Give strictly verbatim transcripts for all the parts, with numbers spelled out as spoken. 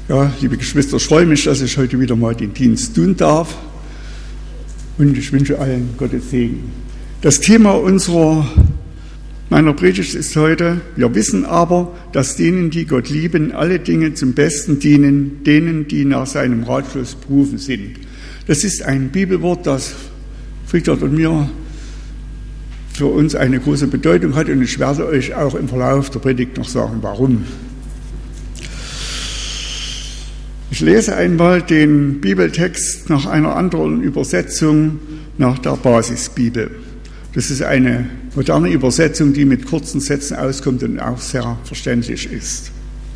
Ja, liebe Geschwister, ich freue mich, dass ich heute wieder mal den Dienst tun darf und ich wünsche allen Gottes Segen. Das Thema unserer, meiner Predigt ist heute: Wir wissen aber, dass denen, die Gott lieben, alle Dinge zum Besten dienen, denen, die nach seinem Ratschluss berufen sind. Das ist ein Bibelwort, das Friedrich und mir für uns eine große Bedeutung hat, und ich werde euch auch im Verlauf der Predigt noch sagen, warum. Ich lese einmal den Bibeltext nach einer anderen Übersetzung, nach der Basisbibel. Das ist eine moderne Übersetzung, die mit kurzen Sätzen auskommt und auch sehr verständlich ist.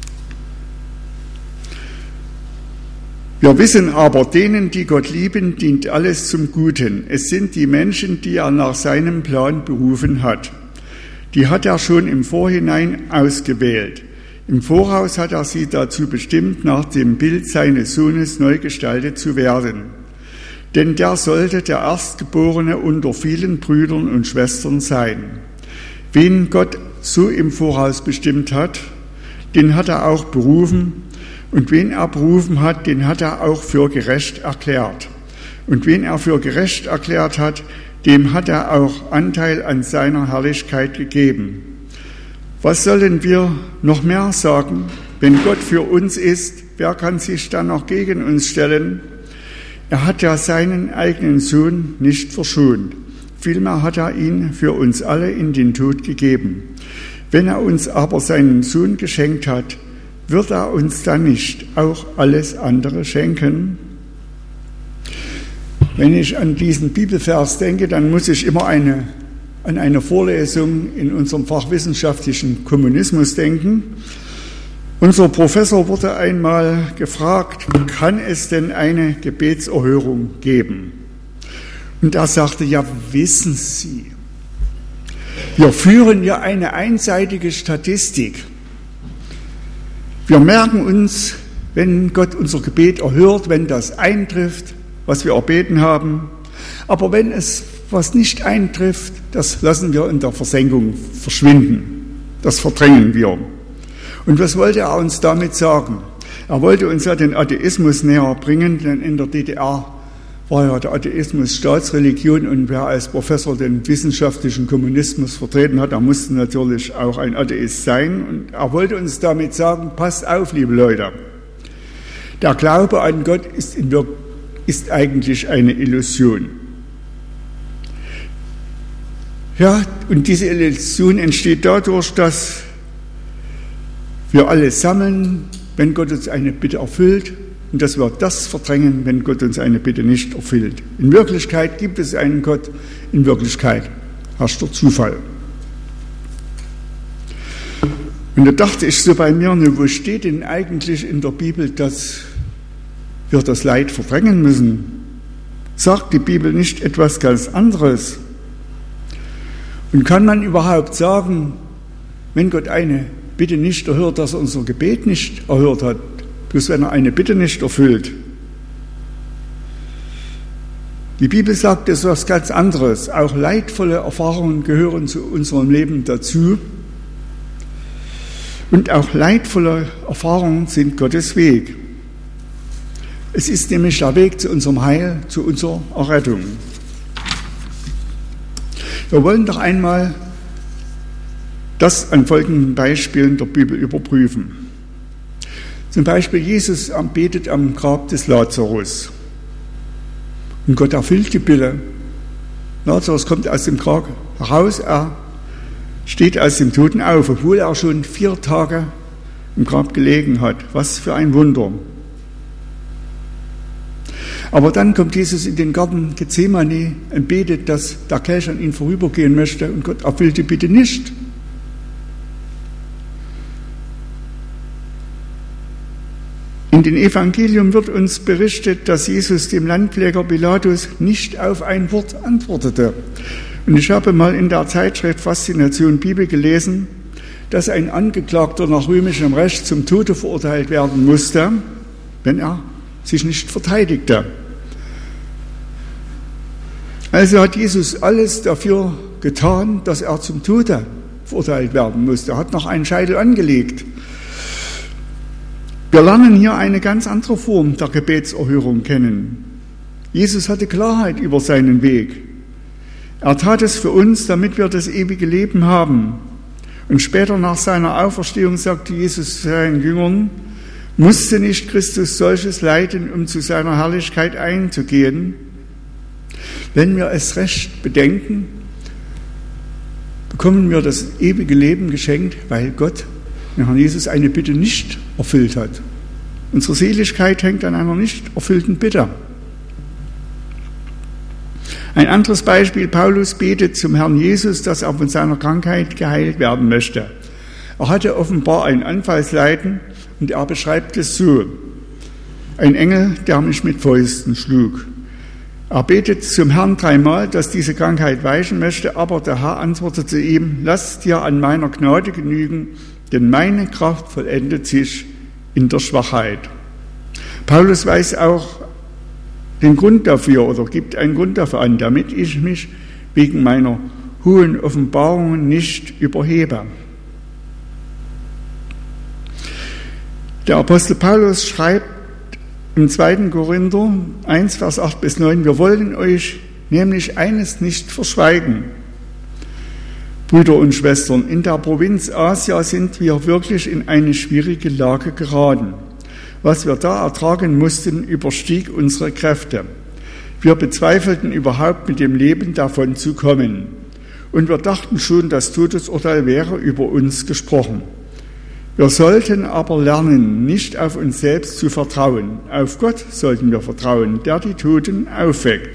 Wir wissen aber, denen, die Gott lieben, dient alles zum Guten. Es sind die Menschen, die er nach seinem Plan berufen hat. Die hat er schon im Vorhinein ausgewählt. Im Voraus hat er sie dazu bestimmt, nach dem Bild seines Sohnes neu gestaltet zu werden. Denn der sollte der Erstgeborene unter vielen Brüdern und Schwestern sein. Wen Gott so im Voraus bestimmt hat, den hat er auch berufen. Und wen er berufen hat, den hat er auch für gerecht erklärt. Und wen er für gerecht erklärt hat, dem hat er auch Anteil an seiner Herrlichkeit gegeben. Was sollen wir noch mehr sagen? Wenn Gott für uns ist, wer kann sich dann noch gegen uns stellen? Er hat ja seinen eigenen Sohn nicht verschont. Vielmehr hat er ihn für uns alle in den Tod gegeben. Wenn er uns aber seinen Sohn geschenkt hat, wird er uns dann nicht auch alles andere schenken? Wenn ich an diesen Bibelvers denke, dann muss ich immer eine an eine Vorlesung in unserem Fach wissenschaftlichen Kommunismus denken. Unser Professor wurde einmal gefragt, kann es denn eine Gebetserhörung geben? Und er sagte, ja, wissen Sie, wir führen ja eine einseitige Statistik. Wir merken uns, wenn Gott unser Gebet erhört, wenn das eintrifft, was wir erbeten haben. Aber wenn es was nicht eintrifft, das lassen wir in der Versenkung verschwinden. Das verdrängen wir. Und was wollte er uns damit sagen? Er wollte uns ja den Atheismus näher bringen, denn in der D D R war ja der Atheismus Staatsreligion, und wer als Professor den wissenschaftlichen Kommunismus vertreten hat, der musste natürlich auch ein Atheist sein. Und er wollte uns damit sagen, passt auf, liebe Leute, der Glaube an Gott ist, in der, ist eigentlich eine Illusion. Ja, und diese Illusion entsteht dadurch, dass wir alles sammeln, wenn Gott uns eine Bitte erfüllt, und dass wir das verdrängen, wenn Gott uns eine Bitte nicht erfüllt. In Wirklichkeit gibt es einen Gott, in Wirklichkeit herrscht der Zufall. Und da dachte ich so bei mir, wo steht denn eigentlich in der Bibel, dass wir das Leid verdrängen müssen? Sagt die Bibel nicht etwas ganz anderes? Und kann man überhaupt sagen, wenn Gott eine Bitte nicht erhört, dass er unser Gebet nicht erhört hat, bloß wenn er eine Bitte nicht erfüllt? Die Bibel sagt es was ganz anderes. Auch leidvolle Erfahrungen gehören zu unserem Leben dazu. Und auch leidvolle Erfahrungen sind Gottes Weg. Es ist nämlich der Weg zu unserem Heil, zu unserer Errettung. Wir wollen doch einmal das an folgenden Beispielen der Bibel überprüfen. Zum Beispiel Jesus betet am Grab des Lazarus. Und Gott erfüllt die Bitte. Lazarus kommt aus dem Grab heraus, er steht aus dem Toten auf, obwohl er schon vier Tage im Grab gelegen hat. Was für ein Wunder. Aber dann kommt Jesus in den Garten Gethsemane und betet, dass der Kelch an ihn vorübergehen möchte, und Gott erfüllt die Bitte nicht. In den Evangelium wird uns berichtet, dass Jesus dem Landkläger Pilatus nicht auf ein Wort antwortete. Und ich habe mal in der Zeitschrift Faszination Bibel gelesen, dass ein Angeklagter nach römischem Recht zum Tode verurteilt werden musste, wenn er sich nicht verteidigte. Also hat Jesus alles dafür getan, dass er zum Tode verurteilt werden musste. Er hat noch einen Scheitel angelegt. Wir lernen hier eine ganz andere Form der Gebetserhörung kennen. Jesus hatte Klarheit über seinen Weg. Er tat es für uns, damit wir das ewige Leben haben. Und später nach seiner Auferstehung sagte Jesus seinen Jüngern, musste nicht Christus solches leiden, um zu seiner Herrlichkeit einzugehen? Wenn wir es recht bedenken, bekommen wir das ewige Leben geschenkt, weil Gott, den Herrn Jesus, eine Bitte nicht erfüllt hat. Unsere Seligkeit hängt an einer nicht erfüllten Bitte. Ein anderes Beispiel, Paulus betet zum Herrn Jesus, dass er von seiner Krankheit geheilt werden möchte. Er hatte offenbar ein Anfallsleiden und er beschreibt es so: Ein Engel, der mich mit Fäusten schlug. Er betet zum Herrn dreimal, dass diese Krankheit weichen möchte, aber der Herr antwortete ihm, lass dir an meiner Gnade genügen, denn meine Kraft vollendet sich in der Schwachheit. Paulus weiß auch den Grund dafür oder gibt einen Grund dafür an, damit ich mich wegen meiner hohen Offenbarungen nicht überhebe. Der Apostel Paulus schreibt im zweiten Korinther eins, Vers acht bis neun, wir wollen euch nämlich eines nicht verschweigen. Brüder und Schwestern, in der Provinz Asia sind wir wirklich in eine schwierige Lage geraten. Was wir da ertragen mussten, überstieg unsere Kräfte. Wir bezweifelten überhaupt mit dem Leben davon zu kommen. Und wir dachten schon, das Todesurteil wäre über uns gesprochen. Wir sollten aber lernen, nicht auf uns selbst zu vertrauen. Auf Gott sollten wir vertrauen, der die Toten aufweckt.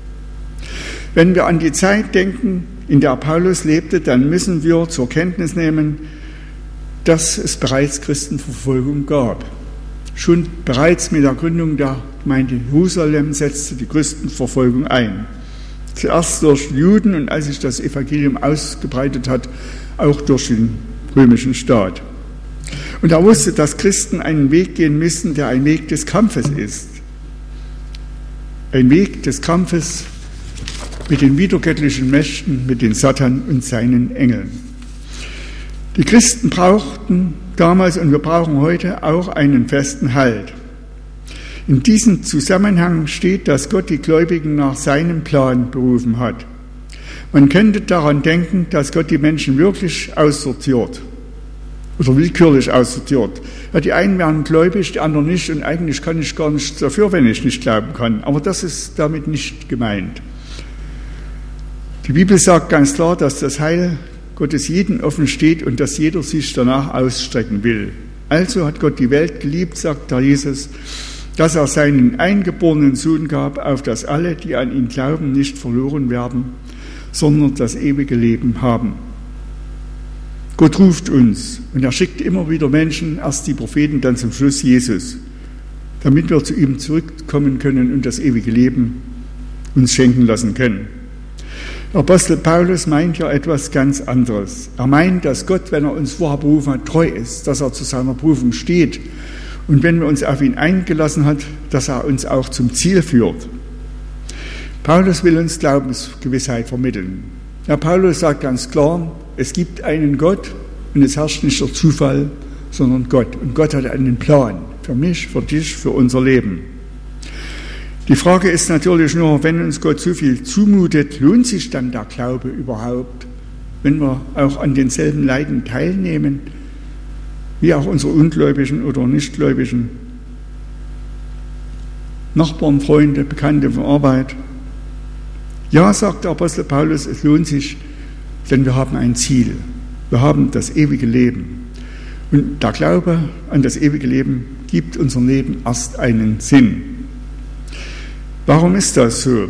Wenn wir an die Zeit denken, in der Paulus lebte, dann müssen wir zur Kenntnis nehmen, dass es bereits Christenverfolgung gab. Schon bereits mit der Gründung der Gemeinde Jerusalem setzte die Christenverfolgung ein. Zuerst durch Juden und als sich das Evangelium ausgebreitet hat, auch durch den römischen Staat. Und er wusste, dass Christen einen Weg gehen müssen, der ein Weg des Kampfes ist. Ein Weg des Kampfes mit den widergöttlichen Mächten, mit den Satan und seinen Engeln. Die Christen brauchten damals und wir brauchen heute auch einen festen Halt. In diesem Zusammenhang steht, dass Gott die Gläubigen nach seinem Plan berufen hat. Man könnte daran denken, dass Gott die Menschen wirklich aussortiert oder willkürlich aussortiert. Ja, die einen werden gläubig, die anderen nicht und eigentlich kann ich gar nichts dafür, wenn ich nicht glauben kann. Aber das ist damit nicht gemeint. Die Bibel sagt ganz klar, dass das Heil Gottes jeden offen steht und dass jeder sich danach ausstrecken will. Also hat Gott die Welt geliebt, sagt der Jesus, dass er seinen eingeborenen Sohn gab, auf dass alle, die an ihn glauben, nicht verloren werden, sondern das ewige Leben haben. Gott ruft uns und er schickt immer wieder Menschen, erst die Propheten, dann zum Schluss Jesus, damit wir zu ihm zurückkommen können und das ewige Leben uns schenken lassen können. Der Apostel Paulus meint ja etwas ganz anderes. Er meint, dass Gott, wenn er uns vorher berufen hat, treu ist, dass er zu seiner Berufung steht und wenn wir uns auf ihn eingelassen hat, dass er uns auch zum Ziel führt. Paulus will uns Glaubensgewissheit vermitteln. Ja, Paulus sagt ganz klar, es gibt einen Gott und es herrscht nicht der Zufall, sondern Gott. Und Gott hat einen Plan für mich, für dich, für unser Leben. Die Frage ist natürlich nur, wenn uns Gott so viel zumutet, lohnt sich dann der Glaube überhaupt, wenn wir auch an denselben Leiden teilnehmen, wie auch unsere ungläubigen oder nichtgläubigen Nachbarn, Freunde, Bekannte von Arbeit? Ja, sagt der Apostel Paulus, es lohnt sich, denn wir haben ein Ziel. Wir haben das ewige Leben. Und der Glaube an das ewige Leben gibt unserem Leben erst einen Sinn. Warum ist das so?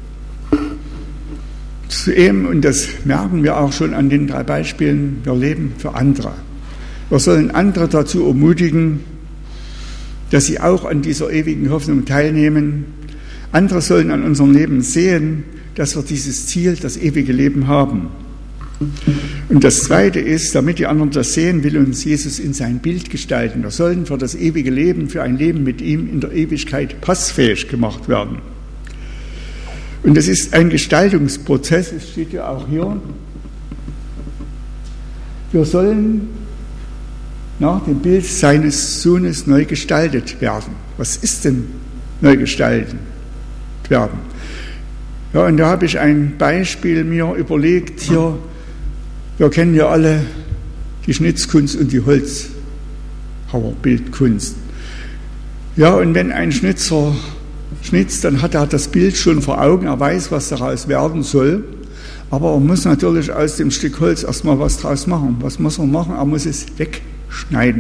Zudem, und das merken wir auch schon an den drei Beispielen, wir leben für andere. Wir sollen andere dazu ermutigen, dass sie auch an dieser ewigen Hoffnung teilnehmen. Andere sollen an unserem Leben sehen, dass wir dieses Ziel, das ewige Leben haben. Und das Zweite ist, damit die anderen das sehen, will uns Jesus in sein Bild gestalten. Wir sollen für das ewige Leben, für ein Leben mit ihm in der Ewigkeit passfähig gemacht werden. Und das ist ein Gestaltungsprozess, es steht ja auch hier. Wir sollen nach dem Bild seines Sohnes neu gestaltet werden. Was ist denn neu gestaltet werden? Ja, und da habe ich ein Beispiel mir überlegt hier. Wir kennen ja alle die Schnitzkunst und die Holzhauerbildkunst. Ja, und wenn ein Schnitzer schnitzt, dann hat er das Bild schon vor Augen, er weiß, was daraus werden soll, aber er muss natürlich aus dem Stück Holz erstmal was draus machen. Was muss er machen? Er muss es wegschneiden.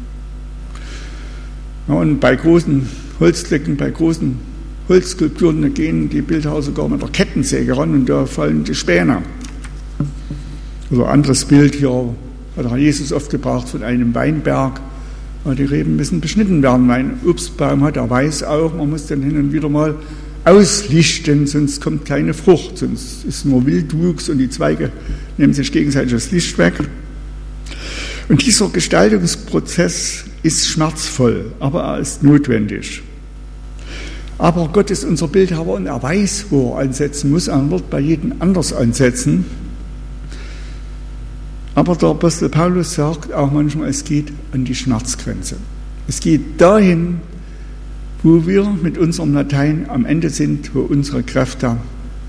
Ja, und bei großen Holzklicken, bei großen Holzskulpturen, da gehen die Bildhauer sogar mit der Kettensäge ran und da fallen die Späne. Oder anderes Bild hier hat Jesus oft gebracht von einem Weinberg. Die Reben müssen beschnitten werden. Mein Obstbaum hat, er weiß auch, man muss den hin und wieder mal auslichten, sonst kommt keine Frucht, sonst ist nur Wildwuchs und die Zweige nehmen sich gegenseitig das Licht weg. Und dieser Gestaltungsprozess ist schmerzvoll, aber er ist notwendig. Aber Gott ist unser Bildhauer und er weiß, wo er ansetzen muss. Er wird bei jedem anders ansetzen. Aber der Apostel Paulus sagt auch manchmal, es geht an die Schmerzgrenze. Es geht dahin, wo wir mit unserem Latein am Ende sind, wo unsere Kräfte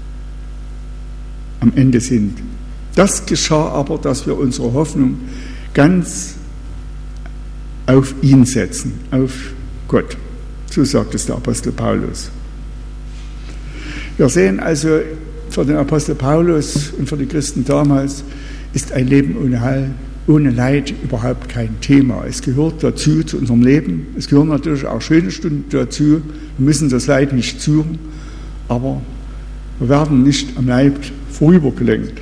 am Ende sind. Das geschah aber, dass wir unsere Hoffnung ganz auf ihn setzen, auf Gott. So sagt es der Apostel Paulus. Wir sehen also, für den Apostel Paulus und für die Christen damals ist ein Leben ohne Heil, ohne Leid überhaupt kein Thema. Es gehört dazu, zu unserem Leben. Es gehören natürlich auch schöne Stunden dazu. Wir müssen das Leid nicht suchen, aber wir werden nicht am Leib vorübergelenkt.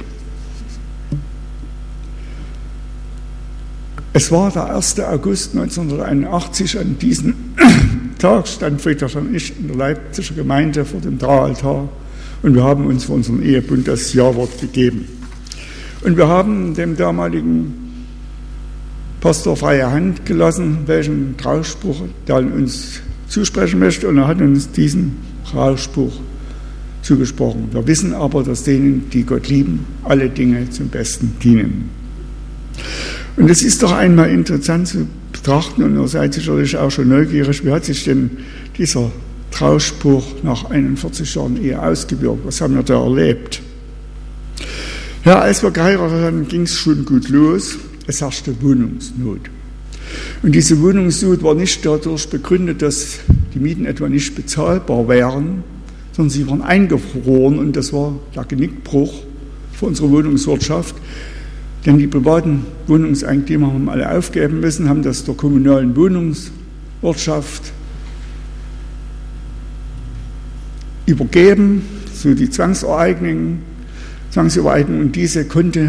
Es war der erste August neunzehnhunderteinundachtzig, an diesem Tag stand Friedrich und ich in der Leipziger Gemeinde vor dem Traualtar und wir haben uns für unseren Ehebund das Ja-Wort gegeben. Und wir haben dem damaligen Pastor freie Hand gelassen, welchen Trauspruch er uns zusprechen möchte. Und er hat uns diesen Trauspruch zugesprochen. Wir wissen aber, dass denen, die Gott lieben, alle Dinge zum Besten dienen. Und es ist doch einmal interessant zu betrachten, und ihr seid sicherlich auch schon neugierig, wie hat sich denn dieser Trauspruch nach einundvierzig Jahren Ehe ausgewirkt? Was haben wir da erlebt? Ja, als wir geheiratet haben, ging es schon gut los. Es herrschte Wohnungsnot. Und diese Wohnungsnot war nicht dadurch begründet, dass die Mieten etwa nicht bezahlbar wären, sondern sie waren eingefroren und das war der Genickbruch für unsere Wohnungswirtschaft. Denn die privaten Wohnungseigentümer haben alle aufgeben müssen, haben das der kommunalen Wohnungswirtschaft übergeben, so die Zwangsereignungen. Zwangsübereignung und diese konnte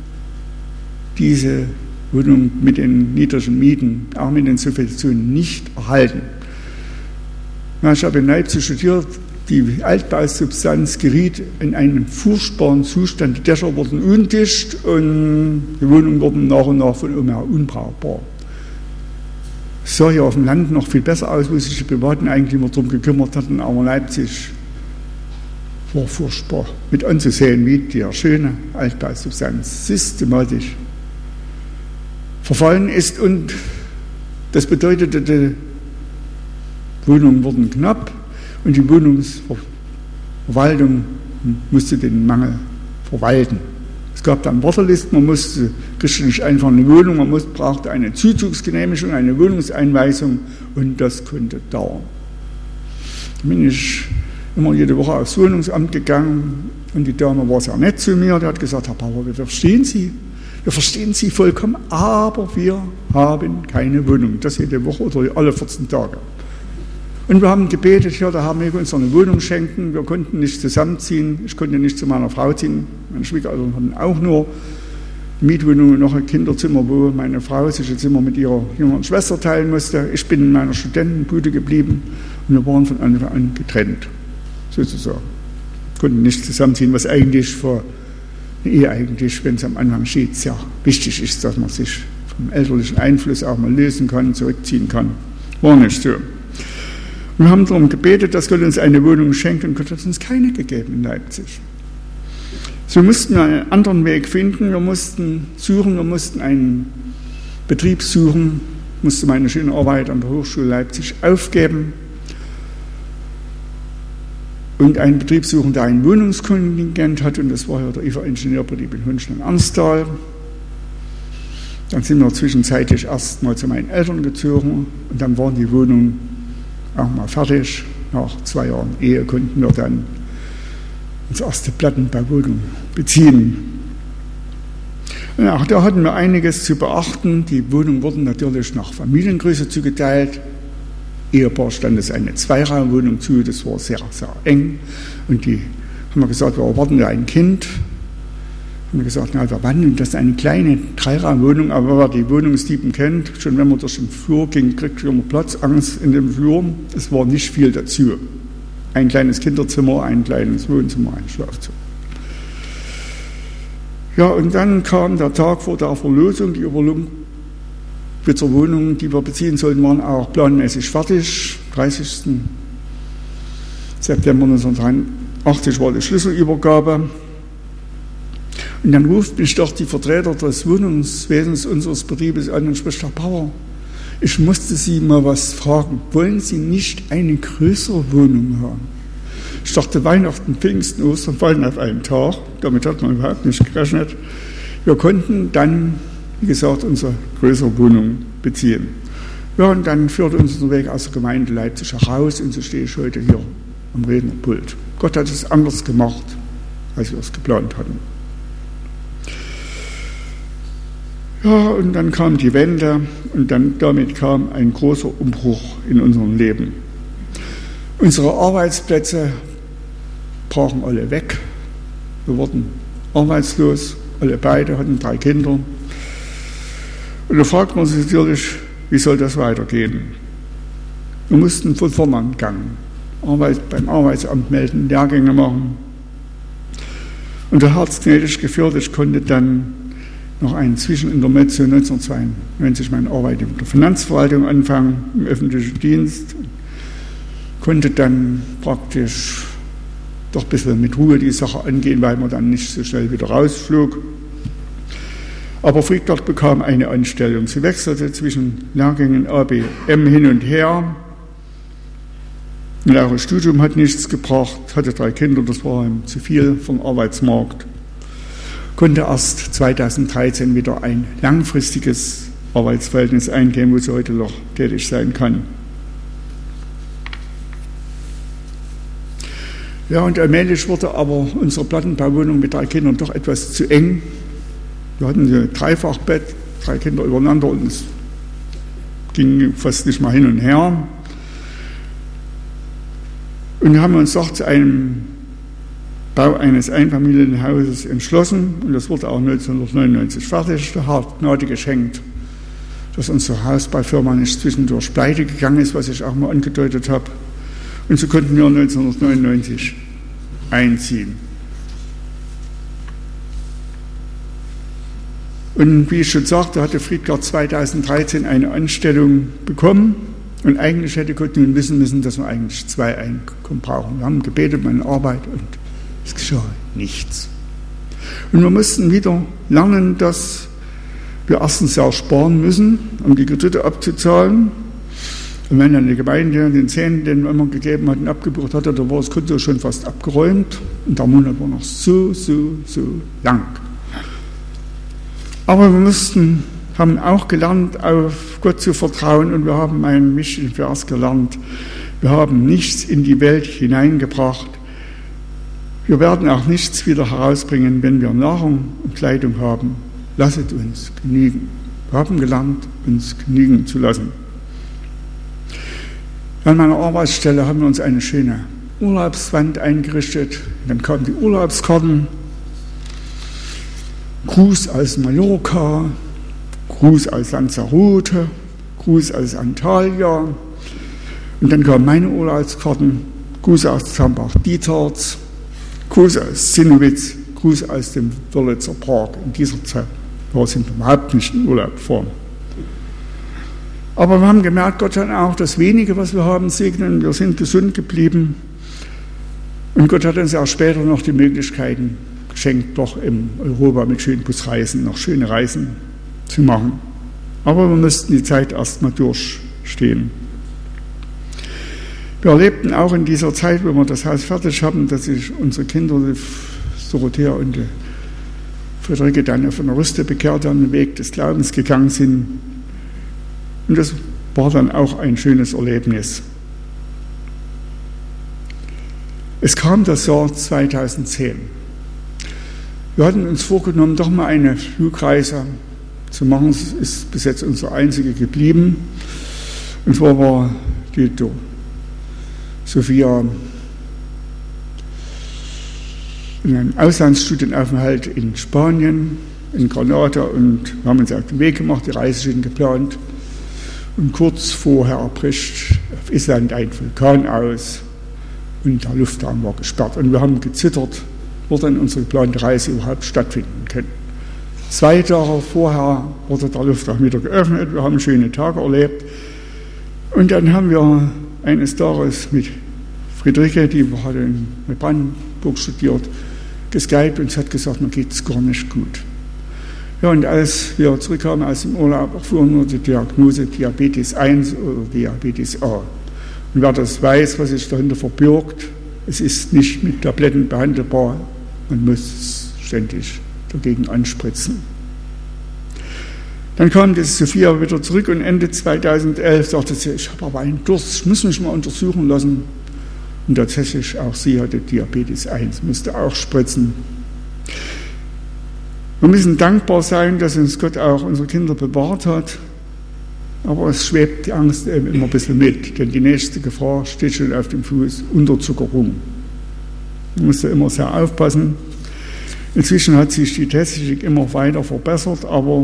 diese Wohnung mit den niedrigen Mieten, auch mit den Subventionen nicht erhalten. Ja, ich habe in Leipzig studiert, die Altbausubstanz geriet in einen furchtbaren Zustand. Die Dächer wurden undicht und die Wohnungen wurden nach und nach von oben her unbrauchbar. Es sah hier auf dem Land noch viel besser aus, wo sich die privaten Eigentümer darum gekümmert hatten, aber Leipzig war furchtbar mit anzusehen, wie die schöne Altbausubstanz systematisch verfallen ist. Und das bedeutete, die Wohnungen wurden knapp und die Wohnungsverwaltung musste den Mangel verwalten. Es gab dann Wartelisten, man musste, kriegte nicht einfach eine Wohnung, man musste, brauchte eine Zuzugsgenehmigung, eine Wohnungseinweisung und das konnte dauern. Da bin ich immer jede Woche aufs Wohnungsamt gegangen und die Dame war sehr nett zu mir, die hat gesagt, Herr Bauer, wir verstehen Sie, wir verstehen Sie vollkommen, aber wir haben keine Wohnung, das jede Woche oder alle vierzehn Tage. Und wir haben gebetet, ja, da haben wir uns eine Wohnung schenken, wir konnten nicht zusammenziehen, ich konnte nicht zu meiner Frau ziehen, meine Schwiegereltern hatten auch nur Mietwohnung und noch ein Kinderzimmer, wo meine Frau sich ein Zimmer mit ihrer jüngeren Schwester teilen musste. Ich bin in meiner Studentenbude geblieben und wir waren von Anfang an getrennt. Sozusagen. Konnten nicht zusammenziehen, was eigentlich für eine Ehe eigentlich, wenn es am Anfang steht, sehr wichtig ist, dass man sich vom elterlichen Einfluss auch mal lösen kann, zurückziehen kann. War nicht so. Wir haben darum gebetet, dass Gott uns eine Wohnung schenkt und Gott hat uns keine gegeben in Leipzig. So mussten wir einen anderen Weg finden, wir mussten suchen, wir mussten einen Betrieb suchen, musste meine schöne Arbeit an der Hochschule Leipzig aufgeben und einen Betrieb suchen, der ein Wohnungskontingent hat, und das war ja der I F A-Ingenieurbetrieb in Hunschling-Anstal. Dann sind wir zwischenzeitlich erst mal zu meinen Eltern gezogen und dann waren die Wohnungen auch mal fertig. Nach zwei Jahren Ehe konnten wir dann unsere erste Plattenbauwohnung beziehen. Und auch da hatten wir einiges zu beachten. Die Wohnungen wurden natürlich nach Familiengröße zugeteilt. Ehepaar stand es eine Zweiraumwohnung zu, das war sehr, sehr eng. Und die haben wir gesagt, wir erwarten ja ein Kind. Haben wir gesagt, na, wir wandeln das eine kleine Dreiraumwohnung, aber wer die Wohnungstypen kennt, schon wenn man durch den Flur ging, kriegt man Platzangst in dem Flur. Es war nicht viel dazu. Ein kleines Kinderzimmer, ein kleines Wohnzimmer, ein Schlafzimmer. Ja, und dann kam der Tag vor der Verlosung. Die Überlubitzer Wohnungen, die wir beziehen sollten, waren auch planmäßig fertig. dreißigsten September neunzehnhundertdreiundachtzig war die Schlüsselübergabe. Und dann ruft mich doch die Vertreter des Wohnungswesens unseres Betriebes an und spricht: Herr Bauer, ich musste Sie mal was fragen. Wollen Sie nicht eine größere Wohnung haben? Ich dachte, Weihnachten, Pfingsten, Ostern fallen auf einen Tag. Damit hat man überhaupt nicht gerechnet. Wir konnten dann, wie gesagt, unsere größere Wohnung beziehen. Ja, und dann führte uns der Weg aus der Gemeinde Leipzig heraus, und so stehe ich heute hier am Rednerpult. Gott hat es anders gemacht, als wir es geplant hatten. Ja, und dann kam die Wende, und dann damit kam ein großer Umbruch in unserem Leben. Unsere Arbeitsplätze brachen alle weg. Wir wurden arbeitslos, alle beide, hatten drei Kinder. Und da fragt man sich natürlich, wie soll das weitergehen? Wir mussten von vorne anfangen, Arbeit, beim Arbeitsamt melden, Lehrgänge machen. Und der Herr hat es gnädig geführt, ich konnte dann noch einen Zwischenintermezzo neunzehnhundertzweiundneunzig meine Arbeit in der Finanzverwaltung anfangen, im öffentlichen Dienst. Konnte dann praktisch doch ein bisschen mit Ruhe die Sache angehen, weil man dann nicht so schnell wieder rausflog. Aber Friedgart bekam eine Anstellung. Sie wechselte zwischen Lehrgängen A B M hin und her. Ein leeres Studium hat nichts gebracht, hatte drei Kinder, das war ihm zu viel vom Arbeitsmarkt. Konnte erst zweitausenddreizehn wieder ein langfristiges Arbeitsverhältnis eingehen, wo sie heute noch tätig sein kann. Ja, und allmählich wurde aber unsere Plattenbauwohnung mit drei Kindern doch etwas zu eng. Wir hatten ein Dreifachbett, drei Kinder übereinander, und es ging fast nicht mal hin und her. Und wir haben uns doch zu einem Bau eines Einfamilienhauses entschlossen, und das wurde auch neunzehnhundertneunundneunzig fertig. Der Herr hat Gnade geschenkt, dass unsere Hausbaufirma nicht zwischendurch pleite gegangen ist, was ich auch mal angedeutet habe. Und so konnten wir neunzehnhundertneunundneunzig einziehen. Und wie ich schon sagte, hatte Friedgart zweitausenddreizehn eine Anstellung bekommen, und eigentlich hätte Gott nun wissen müssen, dass wir eigentlich zwei Einkommen brauchen. Wir haben gebetet, meine Arbeit, und es geschah nichts. Und wir mussten wieder lernen, dass wir erstens sehr sparen müssen, um die Kredite abzuzahlen. Und wenn dann die Gemeinde den Zehn, den wir immer gegeben hatten, abgebucht hatte, da war das Konto schon fast abgeräumt, und der Monat war noch so, so, so lang. Aber wir mussten, haben auch gelernt, auf Gott zu vertrauen, und wir haben einen wichtigen Vers gelernt: Wir haben nichts in die Welt hineingebracht. Wir werden auch nichts wieder herausbringen, wenn wir Nahrung und Kleidung haben. Lasset uns genügen. Wir haben gelernt, uns genügen zu lassen. An meiner Arbeitsstelle haben wir uns eine schöne Urlaubswand eingerichtet. Dann kamen die Urlaubskarten. Gruß aus Mallorca, Gruß aus Lanzarote, Gruß aus Antalya. Und dann kamen meine Urlaubskarten: Gruß aus Zambach-Dietharz, Gruß aus Zinnowitz, Gruß aus dem Wörlitzer Park. In dieser Zeit war es überhaupt nicht in Urlaub gefahren. Aber wir haben gemerkt, Gott hat auch das Wenige, was wir haben, segnen. Wir sind gesund geblieben. Und Gott hat uns auch später noch die Möglichkeiten geschenkt, doch im Europa mit schönen Busreisen noch schöne Reisen zu machen. Aber wir mussten die Zeit erstmal durchstehen. Wir erlebten auch in dieser Zeit, wo wir das Haus fertig haben, dass sich unsere Kinder, die Dorothea und die Friederike, dann auf einer Rüste bekehrt haben, den Weg des Glaubens gegangen sind. Und das war dann auch ein schönes Erlebnis. Es kam das Jahr zweitausendzehn. Wir hatten uns vorgenommen, doch mal eine Flugreise zu machen. Es ist bis jetzt unsere einzige geblieben. Und zwar war die Sophia in einem Auslandsstudienaufenthalt in Spanien, in Granada, und wir haben uns auf den Weg gemacht, die Reise schon geplant. Und kurz vorher bricht auf Island ein Vulkan aus und der Luftraum war gesperrt. Und wir haben gezittert, wo dann unsere geplante Reise überhaupt stattfinden kann. Zwei Tage vorher wurde der Luftraum wieder geöffnet, wir haben schöne Tage erlebt. Und dann haben wir eines Tages mit Friederike, die hatte in Brandenburg studiert, geskypt, und sie hat gesagt, mir geht es gar nicht gut. Ja, und als wir zurückkamen aus dem Urlaub, erfuhren wir die Diagnose Diabetes eins oder Diabetes A. Und wer das weiß, was sich dahinter verbirgt, es ist nicht mit Tabletten behandelbar, man muss ständig dagegen anspritzen. Dann kam die Sophia wieder zurück und Ende zweitausendelf sagte sie, ich habe aber einen Durst, ich muss mich mal untersuchen lassen. Und tatsächlich auch sie hatte Diabetes eins, musste auch spritzen. Wir müssen dankbar sein, dass uns Gott auch unsere Kinder bewahrt hat, aber es schwebt die Angst eben immer ein bisschen mit, denn die nächste Gefahr steht schon auf dem Fuß, Unterzuckerung. Man muss da immer sehr aufpassen. Inzwischen hat sich die Technik immer weiter verbessert, aber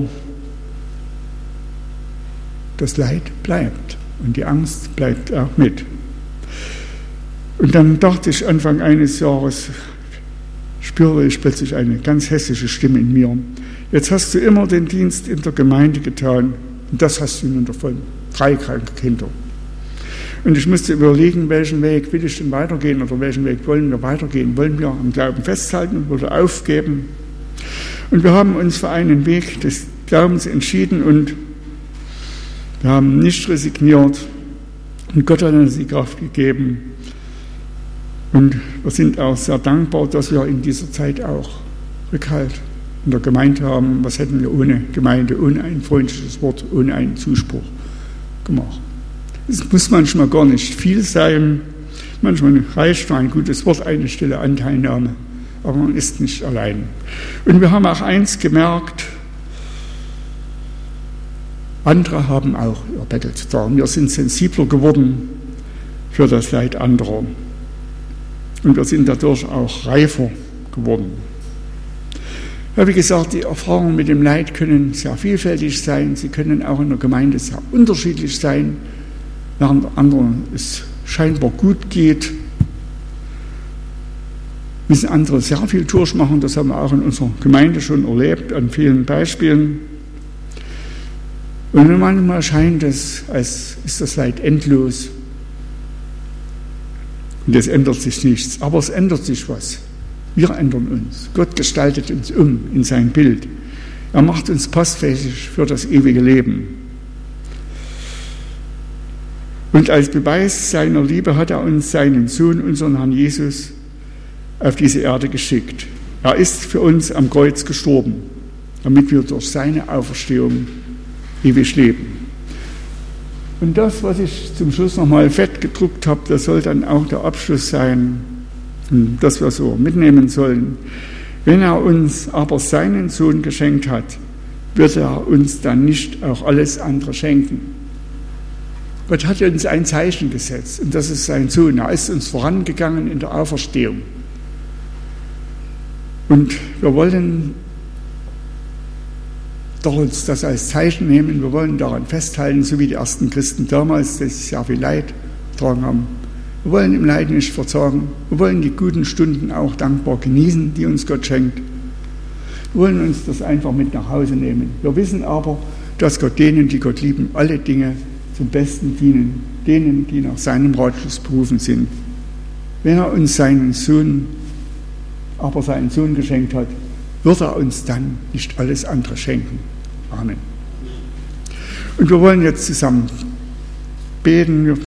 das Leid bleibt und die Angst bleibt auch mit. Und dann dachte ich Anfang eines Jahres, spüre ich plötzlich eine ganz hässliche Stimme in mir. Jetzt hast du immer den Dienst in der Gemeinde getan und das hast du nun davon. Drei kranke Kinder. Und ich musste überlegen, welchen Weg will ich denn weitergehen oder welchen Weg wollen wir weitergehen? Wollen wir am Glauben festhalten oder aufgeben? Und wir haben uns für einen Weg des Glaubens entschieden und wir haben nicht resigniert und Gott hat uns die Kraft gegeben. Und wir sind auch sehr dankbar, dass wir in dieser Zeit auch Rückhalt in der Gemeinde haben. Was hätten wir ohne Gemeinde, ohne ein freundliches Wort, ohne einen Zuspruch gemacht? Es muss manchmal gar nicht viel sein. Manchmal reicht nur ein gutes Wort, eine stille Anteilnahme. Aber man ist nicht allein. Und wir haben auch eins gemerkt, andere haben auch ihr Bettel zu tragen. Wir sind sensibler geworden für das Leid anderer. Und wir sind dadurch auch reifer geworden. Ja, wie gesagt, die Erfahrungen mit dem Leid können sehr vielfältig sein. Sie können auch in der Gemeinde sehr unterschiedlich sein, während anderen es scheinbar gut geht. Müssen andere sehr viel durchmachen. Das haben wir auch in unserer Gemeinde schon erlebt, an vielen Beispielen. Und manchmal scheint es, als ist das Leid endlos. Und es ändert sich nichts, aber es ändert sich was. Wir ändern uns. Gott gestaltet uns um in sein Bild. Er macht uns passfähig für das ewige Leben. Und als Beweis seiner Liebe hat er uns seinen Sohn, unseren Herrn Jesus, auf diese Erde geschickt. Er ist für uns am Kreuz gestorben, damit wir durch seine Auferstehung ewig leben. Und das, was ich zum Schluss nochmal fett gedruckt habe, das soll dann auch der Abschluss sein, dass wir so mitnehmen sollen. Wenn er uns aber seinen Sohn geschenkt hat, wird er uns dann nicht auch alles andere schenken. Gott hat uns ein Zeichen gesetzt und das ist sein Sohn. Er ist uns vorangegangen in der Auferstehung. Und wir wollen doch uns das als Zeichen nehmen, wir wollen daran festhalten, so wie die ersten Christen damals, die sehr viel Leid getragen haben. Wir wollen im Leid nicht verzagen, wir wollen die guten Stunden auch dankbar genießen, die uns Gott schenkt. Wir wollen uns das einfach mit nach Hause nehmen. Wir wissen aber, dass Gott denen, die Gott lieben, alle Dinge zum Besten dienen, denen, die nach seinem Ratschluss berufen sind. Wenn er uns seinen Sohn, aber seinen Sohn geschenkt hat, wird er uns dann nicht alles andere schenken. Amen. Und wir wollen jetzt zusammen beten. Wir